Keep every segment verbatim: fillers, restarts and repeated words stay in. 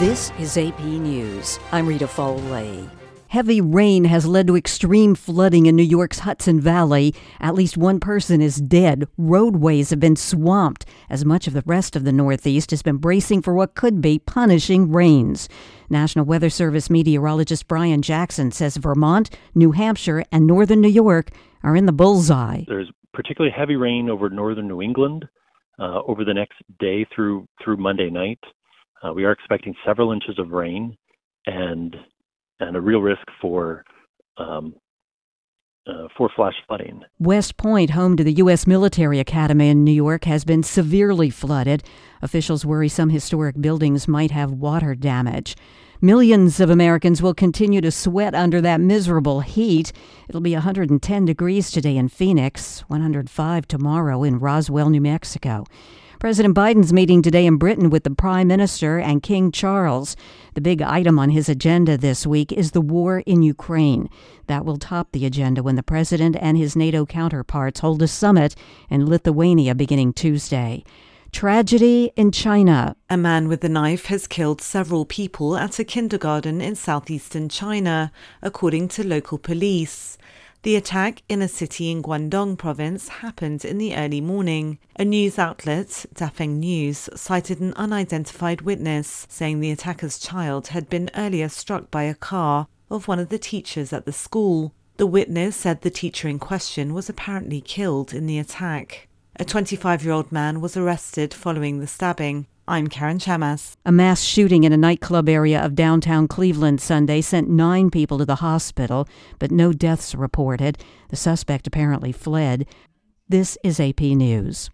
This is A P News. I'm Rita Foley. Heavy rain has led to extreme flooding in New York's Hudson Valley. At least one person is dead. Roadways have been swamped as much of the rest of the Northeast has been bracing for what could be punishing rains. National Weather Service meteorologist Brian Jackson says Vermont, New Hampshire, and northern New York are in the bullseye. There's particularly heavy rain over northern New England uh, over the next day through through Monday night. Uh, we are expecting several inches of rain and and a real risk for um, uh, for flash flooding. West Point, home to the U S Military Academy in New York, has been severely flooded. Officials worry some historic buildings might have water damage. Millions of Americans will continue to sweat under that miserable heat. It'll be one hundred ten degrees today in Phoenix, one hundred five tomorrow in Roswell, New Mexico. President Biden's meeting today in Britain with the Prime Minister and King Charles. The big item on his agenda this week is the war in Ukraine. That will top the agenda when the president and his NATO counterparts hold a summit in Lithuania beginning Tuesday. Tragedy in China. A man with a knife has killed several people at a kindergarten in southeastern China, according to local police. The attack in a city in Guangdong province happened in the early morning. A news outlet, Dafeng News, cited an unidentified witness, saying the attacker's child had been earlier struck by a car of one of the teachers at the school. The witness said the teacher in question was apparently killed in the attack. A twenty-five-year-old man was arrested following the stabbing. I'm Karen Chamas. A mass shooting in a nightclub area of downtown Cleveland Sunday sent nine people to the hospital, but no deaths reported. The suspect apparently fled. This is A P News.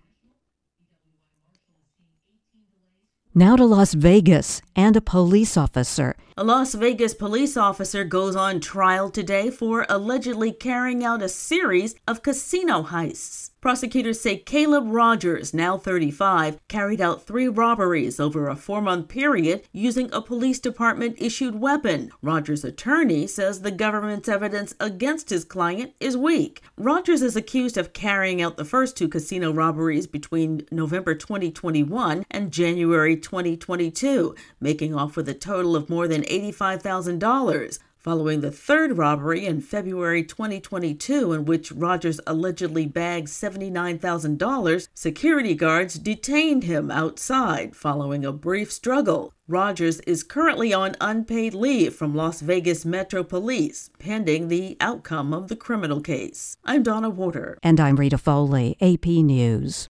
Now to Las Vegas and a police officer. A Las Vegas police officer goes on trial today for allegedly carrying out a series of casino heists. Prosecutors say Caleb Rogers, now thirty-five, carried out three robberies over a four-month period using a police department-issued weapon. Rogers' attorney says the government's evidence against his client is weak. Rogers is accused of carrying out the first two casino robberies between November twenty twenty-one and January twenty twenty-two, making off with a total of more than eighty-five thousand dollars. Following the third robbery in February twenty twenty-two, in which Rogers allegedly bagged seventy-nine thousand dollars, security guards detained him outside following a brief struggle. Rogers is currently on unpaid leave from Las Vegas Metro Police, pending the outcome of the criminal case. I'm Donna Warder. And I'm Rita Foley, A P News.